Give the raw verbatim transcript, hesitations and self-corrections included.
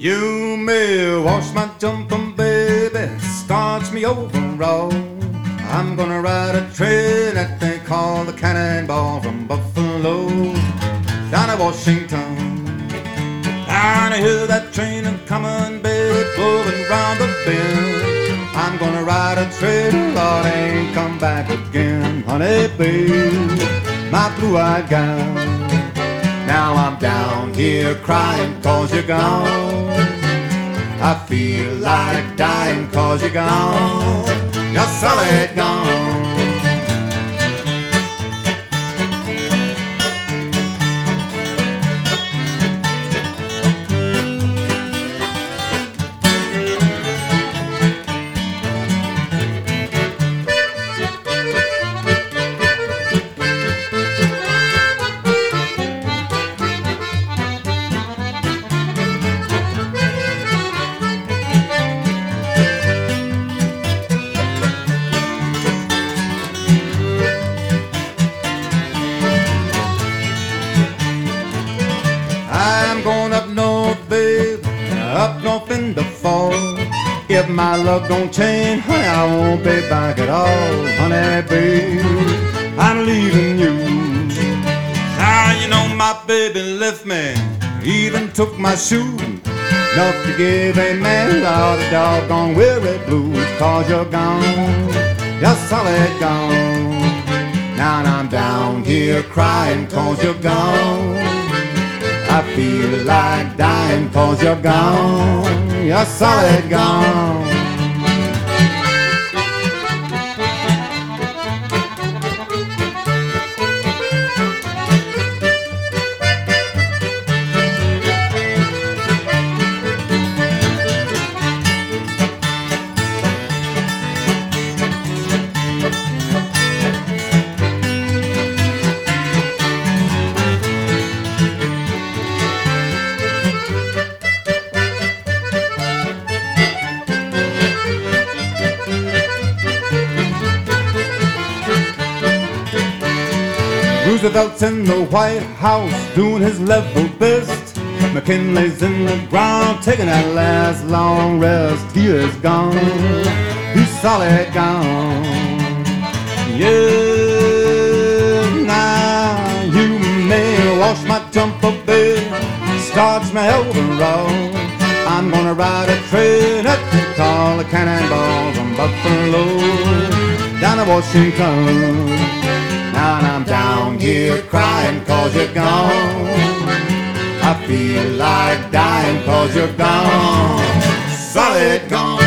You may wash my jumper, baby, starch me overall. I'm gonna ride a train that they call the Cannonball from Buffalo down to Washington. Down to hear that train a coming, baby, blowing round the bend. I'm gonna ride a train, Lord, ain't come back again. Honey, babe, my blue-eyed gal. Now I'm down here crying cause you're gone. I feel like dying cause you're gone. You're solid gone. I'm going up north, babe, up north in the fall. If my luck don't change, honey, I won't be back at all. Honey, babe, I'm leaving you. Now you know my baby left me, even took my shoe. Enough to give a man all the doggone weary blues. Cause you're gone, you're solid gone. Now I'm down here crying cause you're gone. I feel like dying cause you're gone. You're solid gone. Roosevelt's in the White House doing his level best. McKinley's in the ground taking that last long rest. He is gone, he's solid gone. Yeah, now you may wash my jumper, babe, starch my overall. I'm gonna ride a train that they call the Cannonball from Buffalo down to Washington. Now I'm down here crying cause you're gone. I feel like dying cause you're gone. Solid gone.